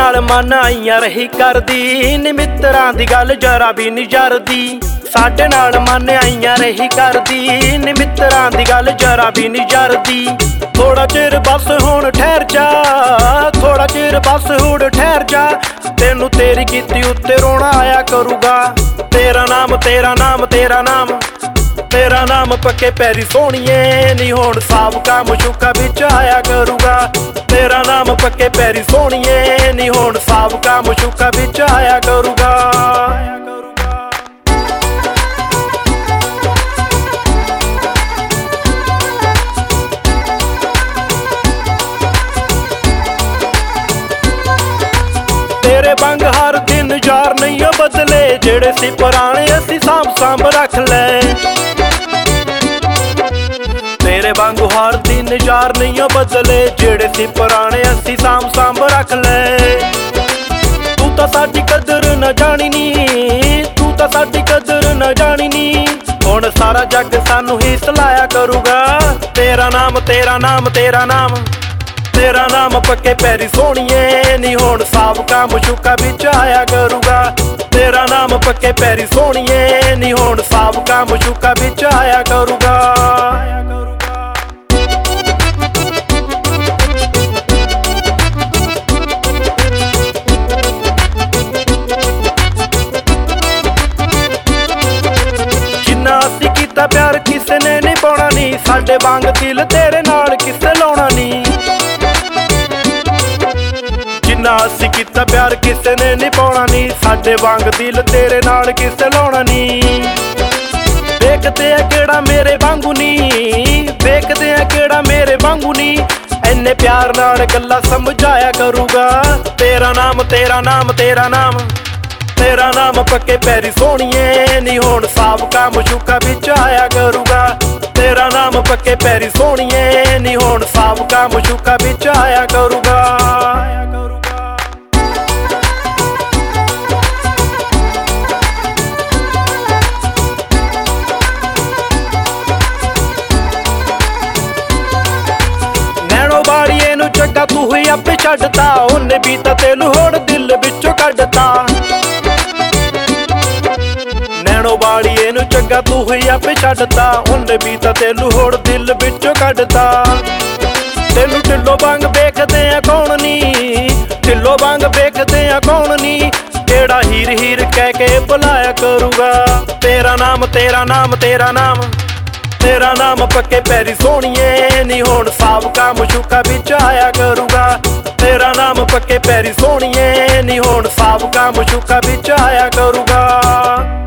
नाल मन आईयां रही करदी नी मित्रां दी गल जरा भी नहीं जरदी। साडे नाल मन आईयां रही करदी नी मित्रां दी गल जरा भी नहीं जरदी। थोड़ा चिर बस हुण ठहर जा, थोड़ा चिर बस हुण ठहर जा, तेनू तेरी कीती उत्ते रोना आया करूगा। तेरा नाम तेरा नाम तेरा नाम तेरा नाम पक्के पैरी सोहणीए नी हुण साबका मशूका विच आया करूगा। तेरा नाम पक्के पैरी सोहणीए नी हुण साबका मशूका विच आया करूगा। तेरे वांग हर दिन यार नहीं बदले, जेड़े सी पुराने असी सांभ सांभ रख ले। तेरे वांग हर दिन यार नहीं बदले, जेड़े सी पुराने असी सांभ सांभ रख ले। तू तां साडी कदर न जानी नी, तू तां साडी कदर न जानी नी, हुण सारा जग सानू ही सलाया करूगा। तेरा नाम तेरा नाम तेरा नाम तेरा नाम पक्के पैरी सोहणीए नी हुण साबका मशूका विच आया करूगा। तेरा नाम पक्के पैरी सोहणीए नी हुण साबका मशूका विच आया करूगा। जिन्ना असीं कीता प्यार किसे ने नहीं पाउणा नी, साडे वांग दिल तेरे नाल किसे लाउणा नी। जिन्ना असीं कीता प्यार किसे ने नहीं पाउणा नी, साडे वांग दिल तेरे नाल किसे लाउणा नी। देखदे आ केड़ा मेरे वांगू नी, देखदे आ केड़ा मेरे वांगू नी, इन्ने प्यार नाल गल्लां समझाया करूगा। तेरा नाम तेरा नाम तेरा नाम तेरा नाम पक्के पैरी सोहणीए नी हुण साबका मशूका विच आया करूगा। तेरा नाम पक्के पैरी सोहणीए नी हुण साबका मशूका विच आया करूगा। नैणो बाड़ीए नू चंगा तू ही आपे छड्डता, उन्ने भी तां तैनू हुण दिल विचों कड्डता। नैणो बाड़ीए नू चंगा तू ही आपे छड्डता, उन्ने भी तां तैनू हुण दिल विचों कड्डता। तैनू ढिल्लो वांग वेखदे आ कौन नी, ढिल्लो वांग वेखदे आ कौन नी, केड़ा हीर हीर कह के बुलाया करूगा। तेरा नाम तेरा नाम तेरा नाम तेरा नाम पक्के पैरी सोहणीए नी हुण साबका मशूका विच आया करूगा। तेरा नाम पक्के पैरी सोहणीए नी हुण साबका मशूका विच आया करूगा।